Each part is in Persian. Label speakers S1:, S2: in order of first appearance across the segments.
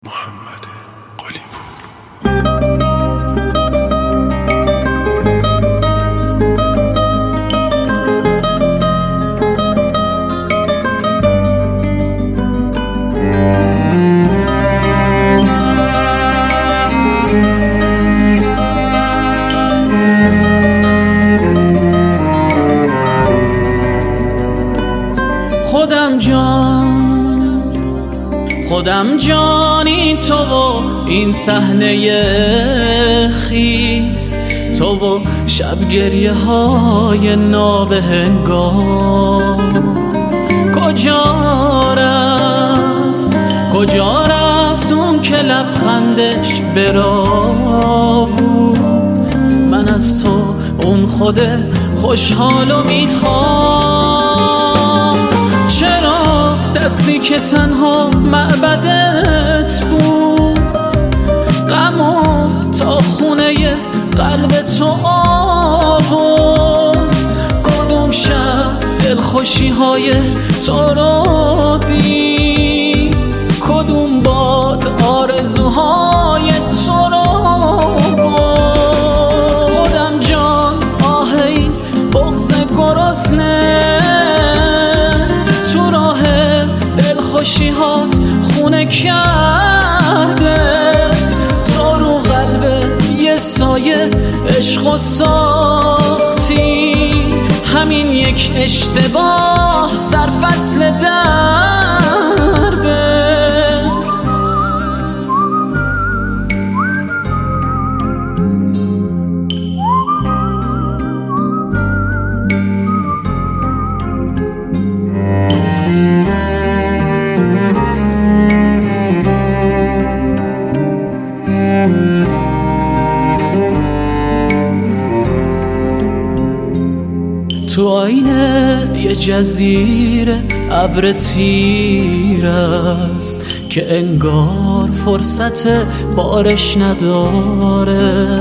S1: محمد قلی‌پور.
S2: خودم جانی تو و این صحنه خیس، تو و شب گریه های نابهنگام. کجا رفت اون که لبخندش برا بود؟ من از تو اون خود خوشحالو میخوام. چرا دستی که تنها معبدت بود، غمو تا خونه قلب تو آورد؟ کدوم شب دلخوشی های تو رو دید، کدوم باد آرزوهای تو رو برد؟ خودم جان آه این بغض گرسنه، تو راه دلخوشی‌هات خونه کرده. تو رو قلب یه سایه عشقو ساختی، همین یک اشتباه سرفصل درده. تو آینه یه جزیره ابر تیر است که انگار فرصت بارش نداره،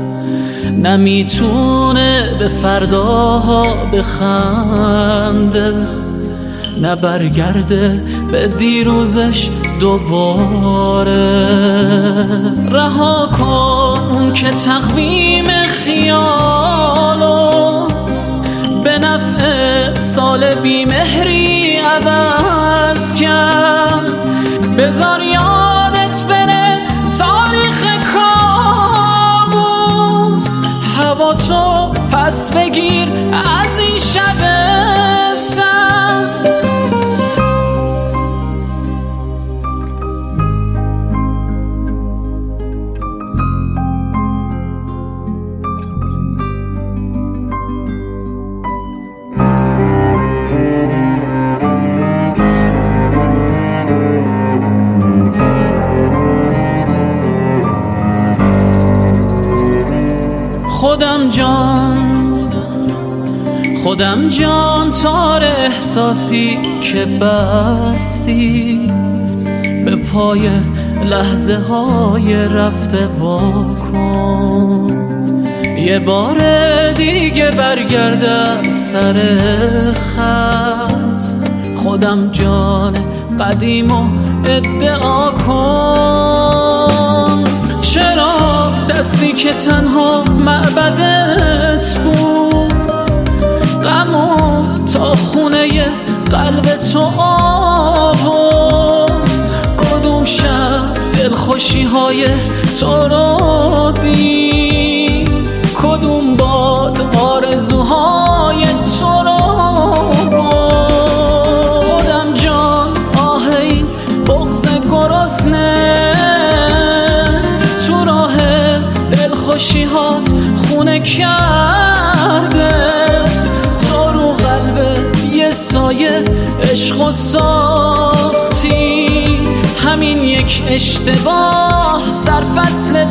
S2: نمیتونه به فرداها بخنده، نه برگرده به دیروزش دوباره. رها کن اون که تقویم خیالو به نفع سال بیمهری عوض کرد. بذار یادت بره تاریخ کابوس، هوا تو پس بگیر از این شب سرد. خودم جان تار احساسی که بستی، به پای لحظه های رفته واکن. یه بار دیگه برگرده سر خط، خودم جان قدیمو ادعا کن. چرا دستی که تنها معبدت بود، غمو تا خونه قلب تو آورد؟ کدوم شب دلخوشی های تو رو دید، کدوم باد آرزوهای تو رو برد؟ خودم جان آه این بغض گرسنه، تو راه دلخوشی‌هات خونه کرده. تو رو قلب یه سایه عشقو ساختی، همین یک اشتباه سرفصل